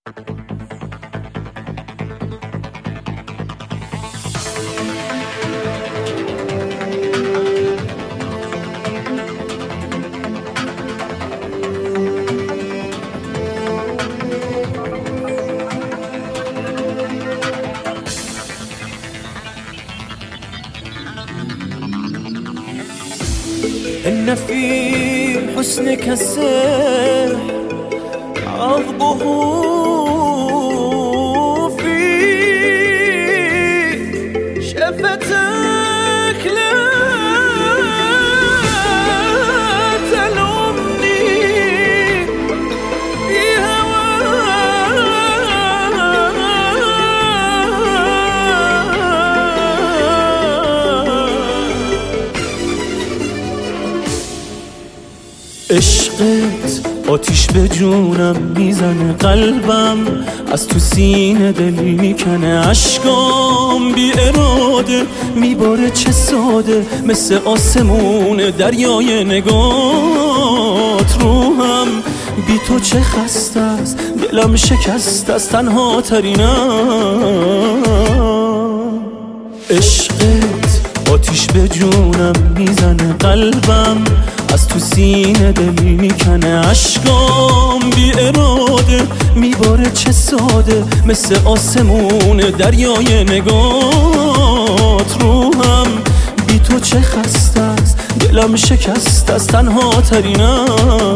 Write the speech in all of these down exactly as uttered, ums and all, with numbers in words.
إن في حسنك السحر عظبه في شفتك لا تلومني في عشقت آتیش به جونم میزنه، قلبم از تو سینه دل میکنه، عشقام بی اراده میباره چه ساده مثل آسمون دریای نگات. روحم بی تو چه خسته است، دلم شکست از تنها ترینم. عشقت آتیش به جونم میزنه، قلبم از تو سینه دل میکنه، عشقام بی اراده میباره چه ساده مثل آسمون دریای نگات. روحم بی تو چه خسته است، دلم شکست از تنها ترینم.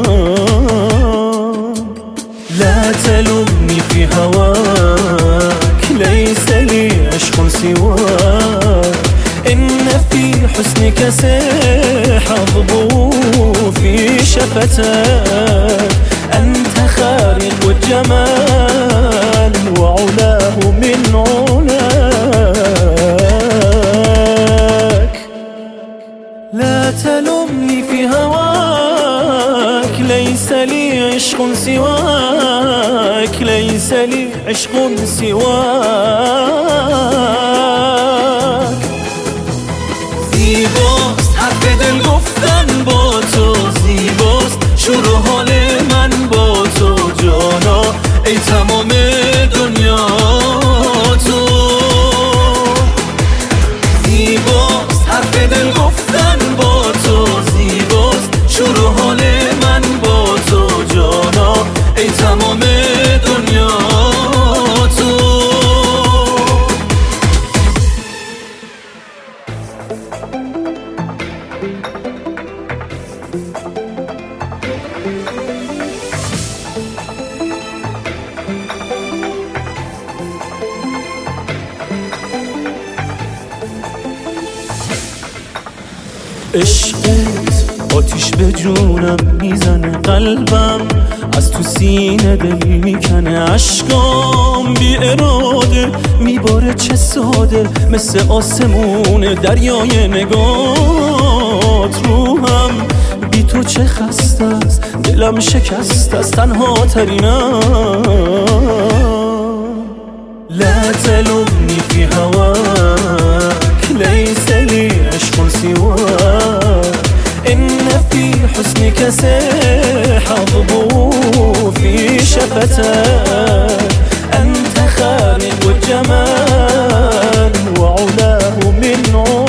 لا تلومني في هواك ليس لي عشق سواك، إن في حسنك سحظبه في شفتك، أنت خارق الجمال وعلاه من علاك. لا تلومني في هواك ليس لي عشق سواك، ليس لي عشق سواك. زیباست حرف دل گفتن با تو، زیباست شروع حال من با تو، جانا ای تمام دنیا تو. زیباست حرف دل گفتن با تو، زیباست شروع حال من با تو، جانا ای تمام دنیا تو. عشقت آتیش به جونم میزنه، قلبم از تو سینه دل میکنه، عشقام بی اراده میباره چه ساده مثل آسمون دریای نگات. روحم بی تو چه خسته است، دلم شکست از تنها ترینم. لا تلومني في هواك ليس لي عشق سواك، إن في حسنك سحظبه في شفتك، أنت خارق الجمال وعلاه من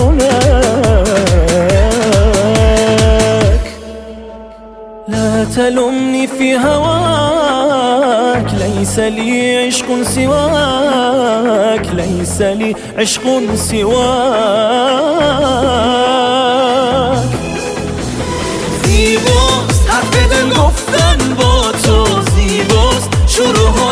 علاك. لا تلومني في هواك ليس لي عشق سواك، ليس لي عشق سواك. زیباست حرف دل گفتن با تو، زیباست شروع